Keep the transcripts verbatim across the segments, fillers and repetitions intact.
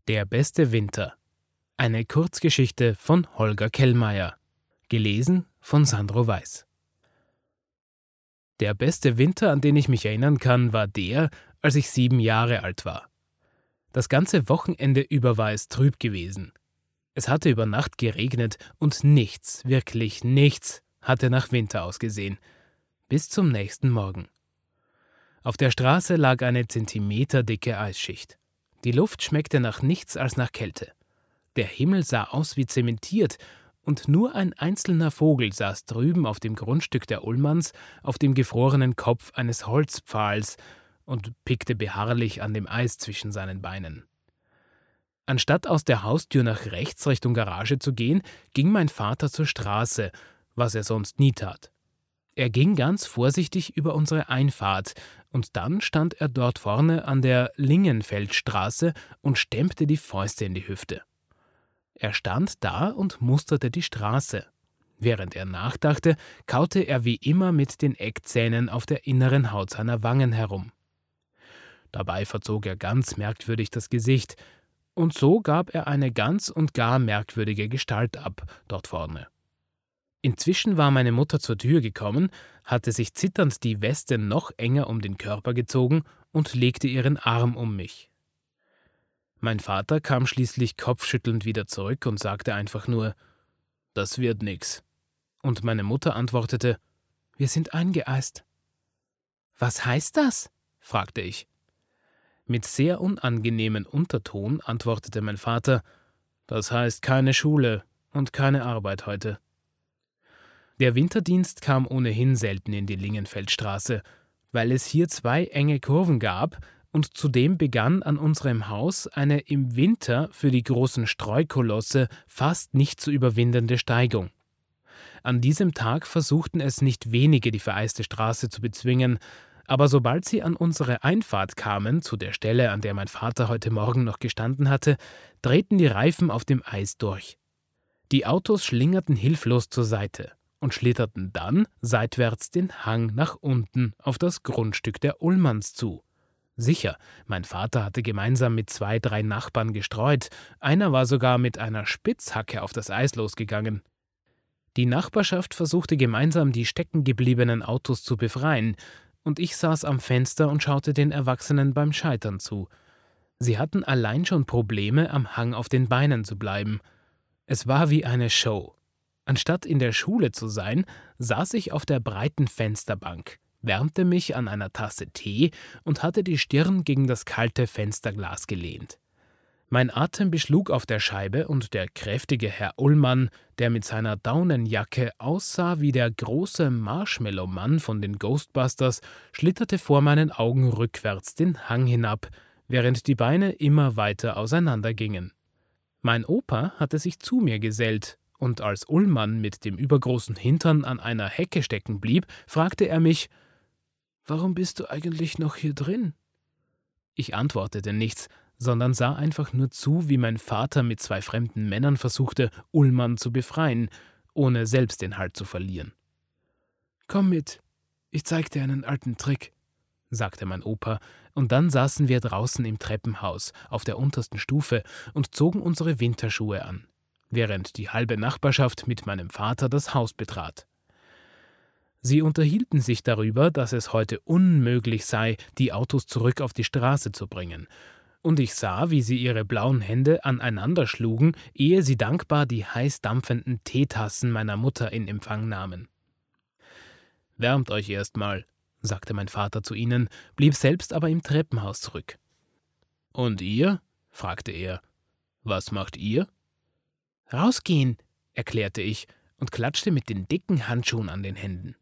Der beste Winter. Eine Kurzgeschichte von Holger Kellmeier. Gelesen von Sandro Weiß. Der beste Winter, an den ich mich erinnern kann, war der, als ich sieben Jahre alt war. Das ganze Wochenende über war es trüb gewesen. Es hatte über Nacht geregnet und nichts, wirklich nichts, hatte nach Winter ausgesehen. Bis zum nächsten Morgen. Auf der Straße lag eine zentimeterdicke Eisschicht. Die Luft schmeckte nach nichts als nach Kälte. Der Himmel sah aus wie zementiert, und nur ein einzelner Vogel saß drüben auf dem Grundstück der Ullmanns auf dem gefrorenen Kopf eines Holzpfahls und pickte beharrlich an dem Eis zwischen seinen Beinen. Anstatt aus der Haustür nach rechts Richtung Garage zu gehen, ging mein Vater zur Straße, was er sonst nie tat. Er ging ganz vorsichtig über unsere Einfahrt, und dann stand er dort vorne an der Lingenfeldstraße und stemmte die Fäuste in die Hüfte. Er stand da und musterte die Straße. Während er nachdachte, kaute er wie immer mit den Eckzähnen auf der inneren Haut seiner Wangen herum. Dabei verzog er ganz merkwürdig das Gesicht, und so gab er eine ganz und gar merkwürdige Gestalt ab, dort vorne. Inzwischen war meine Mutter zur Tür gekommen, hatte sich zitternd die Weste noch enger um den Körper gezogen und legte ihren Arm um mich. Mein Vater kam schließlich kopfschüttelnd wieder zurück und sagte einfach nur: »Das wird nix.« Und meine Mutter antwortete: »Wir sind eingeeist.« »Was heißt das?« fragte ich. Mit sehr unangenehmen Unterton antwortete mein Vater: »Das heißt keine Schule und keine Arbeit heute.« Der Winterdienst kam ohnehin selten in die Lingenfeldstraße, weil es hier zwei enge Kurven gab, und zudem begann an unserem Haus eine im Winter für die großen Streukolosse fast nicht zu überwindende Steigung. An diesem Tag versuchten es nicht wenige, die vereiste Straße zu bezwingen, aber sobald sie an unsere Einfahrt kamen, zu der Stelle, an der mein Vater heute Morgen noch gestanden hatte, drehten die Reifen auf dem Eis durch. Die Autos schlingerten hilflos zur Seite und schlitterten dann seitwärts den Hang nach unten auf das Grundstück der Ullmanns zu. Sicher, mein Vater hatte gemeinsam mit zwei, drei Nachbarn gestreut, einer war sogar mit einer Spitzhacke auf das Eis losgegangen. Die Nachbarschaft versuchte gemeinsam, die steckengebliebenen Autos zu befreien, und ich saß am Fenster und schaute den Erwachsenen beim Scheitern zu. Sie hatten allein schon Probleme, am Hang auf den Beinen zu bleiben. Es war wie eine Show. Anstatt in der Schule zu sein, saß ich auf der breiten Fensterbank, wärmte mich an einer Tasse Tee und hatte die Stirn gegen das kalte Fensterglas gelehnt. Mein Atem beschlug auf der Scheibe, und der kräftige Herr Ullmann, der mit seiner Daunenjacke aussah wie der große Marshmallow-Mann von den Ghostbusters, schlitterte vor meinen Augen rückwärts den Hang hinab, während die Beine immer weiter auseinandergingen. Mein Opa hatte sich zu mir gesellt, und als Ullmann mit dem übergroßen Hintern an einer Hecke stecken blieb, fragte er mich: »Warum bist du eigentlich noch hier drin?« Ich antwortete nichts, sondern sah einfach nur zu, wie mein Vater mit zwei fremden Männern versuchte, Ullmann zu befreien, ohne selbst den Halt zu verlieren. »Komm mit, ich zeig dir einen alten Trick«, sagte mein Opa, und dann saßen wir draußen im Treppenhaus auf der untersten Stufe und zogen unsere Winterschuhe an, während die halbe Nachbarschaft mit meinem Vater das Haus betrat. Sie unterhielten sich darüber, dass es heute unmöglich sei, die Autos zurück auf die Straße zu bringen, und ich sah, wie sie ihre blauen Hände aneinander schlugen, ehe sie dankbar die heiß dampfenden Teetassen meiner Mutter in Empfang nahmen. »Wärmt euch erst mal«, sagte mein Vater zu ihnen, blieb selbst aber im Treppenhaus zurück. »Und ihr?« fragte er. »Was macht ihr?« »Rausgehen«, erklärte ich und klatschte mit den dicken Handschuhen an den Händen.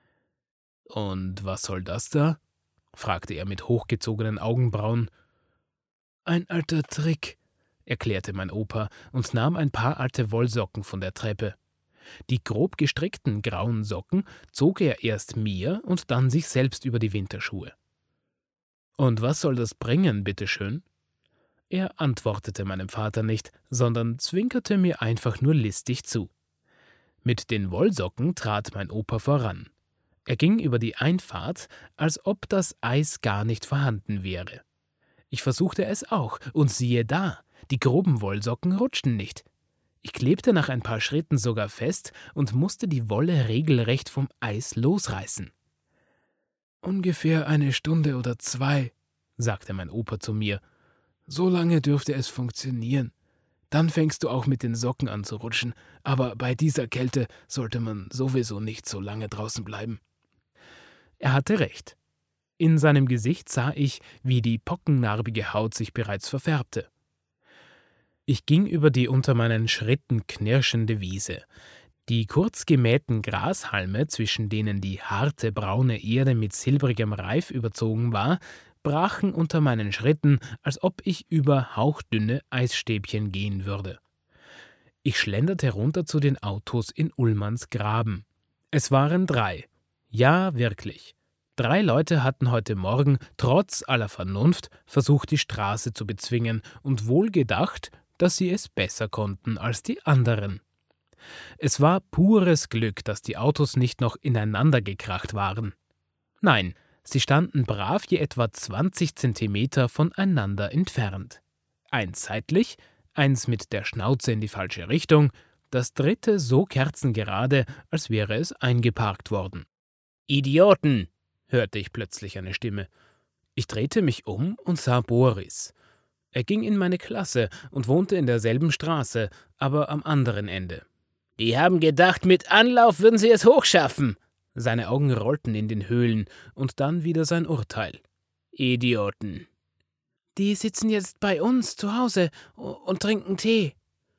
»Und was soll das da?« fragte er mit hochgezogenen Augenbrauen. »Ein alter Trick«, erklärte mein Opa und nahm ein paar alte Wollsocken von der Treppe. Die grob gestrickten grauen Socken zog er erst mir und dann sich selbst über die Winterschuhe. »Und was soll das bringen, bitteschön?« Er antwortete meinem Vater nicht, sondern zwinkerte mir einfach nur listig zu. Mit den Wollsocken trat mein Opa voran. Er ging über die Einfahrt, als ob das Eis gar nicht vorhanden wäre. Ich versuchte es auch, und siehe da, Die groben Wollsocken rutschten nicht. Ich klebte nach ein paar Schritten sogar fest und musste die Wolle regelrecht vom Eis losreißen. »Ungefähr eine Stunde oder zwei«, sagte mein Opa zu mir. »So lange dürfte es funktionieren. Dann fängst du auch mit den Socken an zu rutschen, aber bei dieser Kälte sollte man sowieso nicht so lange draußen bleiben.« Er hatte recht. In seinem Gesicht sah ich, wie die pockennarbige Haut sich bereits verfärbte. Ich ging über die unter meinen Schritten knirschende Wiese. Die kurz gemähten Grashalme, zwischen denen die harte braune Erde mit silbrigem Reif überzogen war, brachen unter meinen Schritten, als ob ich über hauchdünne Eisstäbchen gehen würde. Ich schlenderte runter zu den Autos in Ullmanns Graben. Es waren drei. Ja, wirklich. Drei Leute hatten heute Morgen, trotz aller Vernunft, versucht, die Straße zu bezwingen und wohl gedacht, dass sie es besser konnten als die anderen. Es war pures Glück, dass die Autos nicht noch ineinander gekracht waren. Nein, sie standen brav je etwa zwanzig Zentimeter voneinander entfernt. Eins seitlich, eins mit der Schnauze in die falsche Richtung, das dritte so kerzengerade, als wäre es eingeparkt worden. »Idioten«, hörte ich plötzlich eine Stimme. Ich drehte mich um und sah Boris. Er ging in meine Klasse und wohnte in derselben Straße, aber am anderen Ende. »Die haben gedacht, mit Anlauf würden sie es hochschaffen.« Seine Augen rollten in den Höhlen und dann wieder sein Urteil. »Idioten.« »Die sitzen jetzt bei uns zu Hause und trinken Tee.«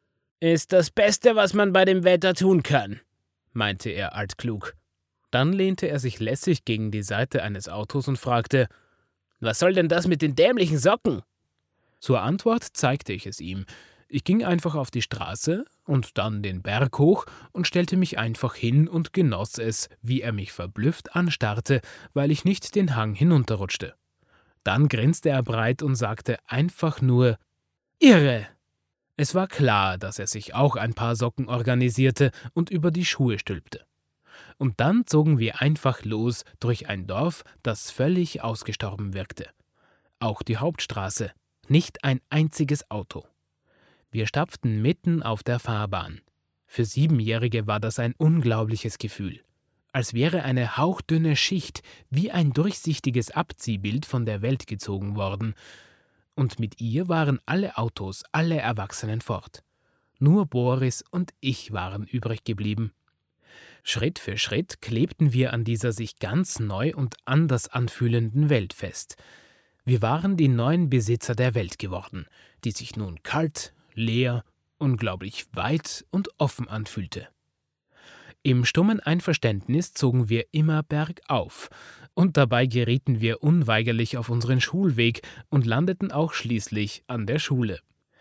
»Ist das Beste, was man bei dem Wetter tun kann«, meinte er altklug. Dann lehnte er sich lässig gegen die Seite eines Autos und fragte, »Was soll denn das mit den dämlichen Socken?« Zur Antwort zeigte ich es ihm. Ich ging einfach auf die Straße und dann den Berg hoch und stellte mich einfach hin und genoss es, wie er mich verblüfft anstarrte, weil ich nicht den Hang hinunterrutschte. Dann grinste er breit und sagte einfach nur, »Irre!« Es war klar, dass er sich auch ein paar Socken organisierte und über die Schuhe stülpte. Und dann zogen wir einfach los durch ein Dorf, das völlig ausgestorben wirkte. Auch die Hauptstraße, nicht ein einziges Auto. Wir stapften mitten auf der Fahrbahn. Für Siebenjährige war das ein unglaubliches Gefühl. Als wäre eine hauchdünne Schicht wie ein durchsichtiges Abziehbild von der Welt gezogen worden. Und mit ihr waren alle Autos, alle Erwachsenen fort. Nur Boris und ich waren übrig geblieben. Schritt für Schritt klebten wir an dieser sich ganz neu und anders anfühlenden Welt fest. Wir waren die neuen Besitzer der Welt geworden, die sich nun kalt, leer, unglaublich weit und offen anfühlte. Im stummen Einverständnis zogen wir immer bergauf, und dabei gerieten wir unweigerlich auf unseren Schulweg und landeten auch schließlich an der Schule.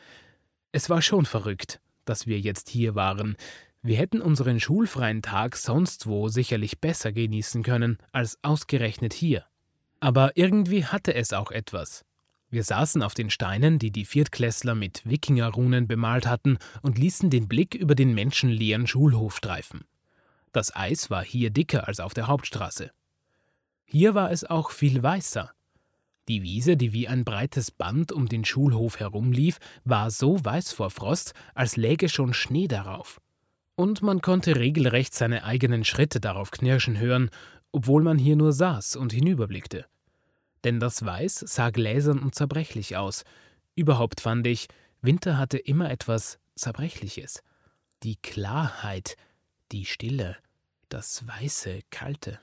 Es war schon verrückt, dass wir jetzt hier waren. Wir hätten unseren schulfreien Tag sonst wo sicherlich besser genießen können, als ausgerechnet hier. Aber irgendwie hatte es auch etwas. Wir saßen auf den Steinen, die die Viertklässler mit Wikingerrunen bemalt hatten, und ließen den Blick über den menschenleeren Schulhof streifen. Das Eis war hier dicker als auf der Hauptstraße. Hier war es auch viel weißer. Die Wiese, die wie ein breites Band um den Schulhof herumlief, war so weiß vor Frost, als läge schon Schnee darauf. Und man konnte regelrecht seine eigenen Schritte darauf knirschen hören, obwohl man hier nur saß und hinüberblickte. Denn das Weiß sah gläsern und zerbrechlich aus. Überhaupt fand ich, Winter hatte immer etwas Zerbrechliches. Die Klarheit, die Stille, das weiße, kalte.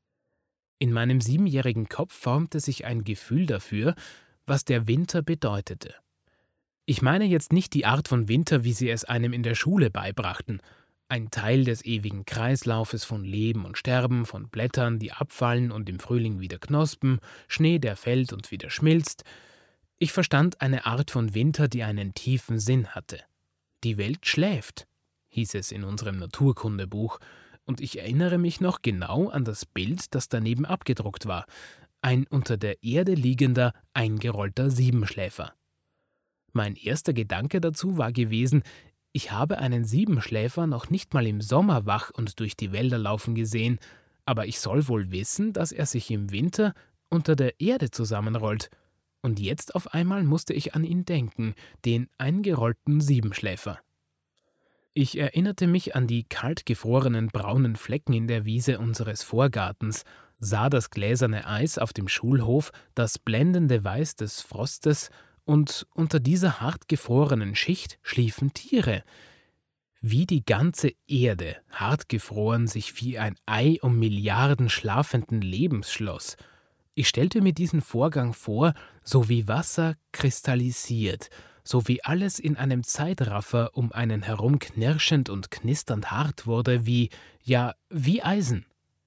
In meinem siebenjährigen Kopf formte sich ein Gefühl dafür, was der Winter bedeutete. Ich meine jetzt nicht die Art von Winter, wie sie es einem in der Schule beibrachten. Ein Teil des ewigen Kreislaufes von Leben und Sterben, von Blättern, die abfallen und im Frühling wieder knospen, Schnee, der fällt und wieder schmilzt. Ich verstand eine Art von Winter, die einen tiefen Sinn hatte. Die Welt schläft, hieß es in unserem Naturkundebuch, und ich erinnere mich noch genau an das Bild, das daneben abgedruckt war. Ein unter der Erde liegender, eingerollter Siebenschläfer. Mein erster Gedanke dazu war gewesen, ich habe einen Siebenschläfer noch nicht mal im Sommer wach und durch die Wälder laufen gesehen, aber ich soll wohl wissen, dass er sich im Winter unter der Erde zusammenrollt. Und jetzt auf einmal musste ich an ihn denken, den eingerollten Siebenschläfer. Ich erinnerte mich an die kalt gefrorenen braunen Flecken in der Wiese unseres Vorgartens, sah das gläserne Eis auf dem Schulhof, das blendende Weiß des Frostes, und unter dieser hart gefrorenen Schicht schliefen Tiere. Wie die ganze Erde, hart gefroren, sich wie ein Ei um Milliarden schlafenden Lebens schloss. Ich stellte mir diesen Vorgang vor, so wie Wasser kristallisiert, so wie alles in einem Zeitraffer um einen herum knirschend und knisternd hart wurde, wie, ja, wie Eisen.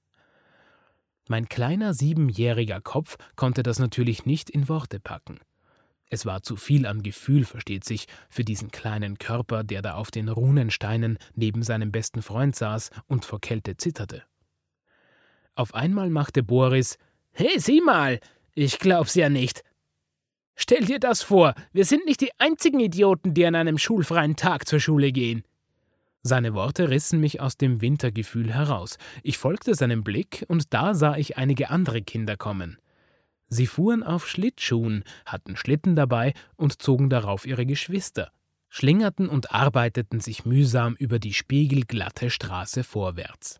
Mein kleiner siebenjähriger Kopf konnte das natürlich nicht in Worte packen. Es war zu viel an Gefühl, versteht sich, für diesen kleinen Körper, der da auf den Runensteinen neben seinem besten Freund saß und vor Kälte zitterte. Auf einmal machte Boris: »Hey, sieh mal! Ich glaub's ja nicht! Stell dir das vor, wir sind nicht die einzigen Idioten, die an einem schulfreien Tag zur Schule gehen!« Seine Worte rissen mich aus dem Wintergefühl heraus. Ich folgte seinem Blick, und da sah ich einige andere Kinder kommen. Sie fuhren auf Schlittschuhen, hatten Schlitten dabei und zogen darauf ihre Geschwister, schlingerten und arbeiteten sich mühsam über die spiegelglatte Straße vorwärts.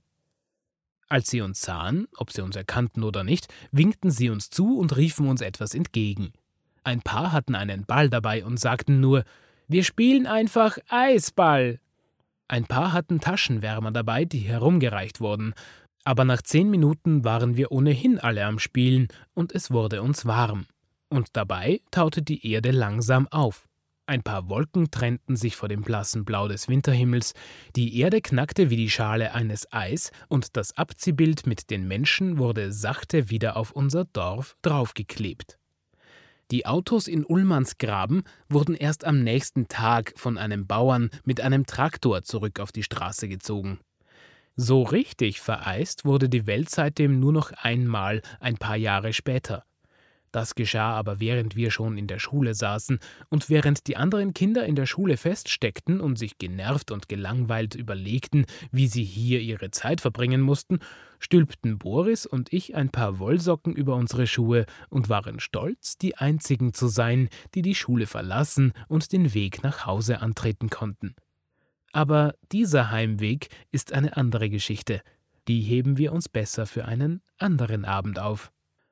Als sie uns sahen, ob sie uns erkannten oder nicht, winkten sie uns zu und riefen uns etwas entgegen. Ein paar hatten einen Ball dabei und sagten nur: »Wir spielen einfach Eisball!« Ein paar hatten Taschenwärmer dabei, die herumgereicht wurden. Aber nach zehn Minuten waren wir ohnehin alle am Spielen und es wurde uns warm. Und dabei taute die Erde langsam auf. Ein paar Wolken trennten sich vor dem blassen Blau des Winterhimmels, die Erde knackte wie die Schale eines Eis und das Abziehbild mit den Menschen wurde sachte wieder auf unser Dorf draufgeklebt. Die Autos in Ullmannsgraben wurden erst am nächsten Tag von einem Bauern mit einem Traktor zurück auf die Straße gezogen. So richtig vereist wurde die Welt seitdem nur noch einmal ein paar Jahre später. Das geschah aber, während wir schon in der Schule saßen, und während die anderen Kinder in der Schule feststeckten und sich genervt und gelangweilt überlegten, wie sie hier ihre Zeit verbringen mussten, stülpten Boris und ich ein paar Wollsocken über unsere Schuhe und waren stolz, die Einzigen zu sein, die die Schule verlassen und den Weg nach Hause antreten konnten. Aber dieser Heimweg ist eine andere Geschichte. Die heben wir uns besser für einen anderen Abend auf.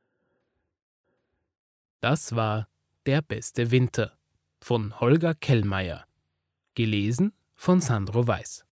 Das war Der beste Winter von Holger Kellmeier. Gelesen von Sandro Weiß.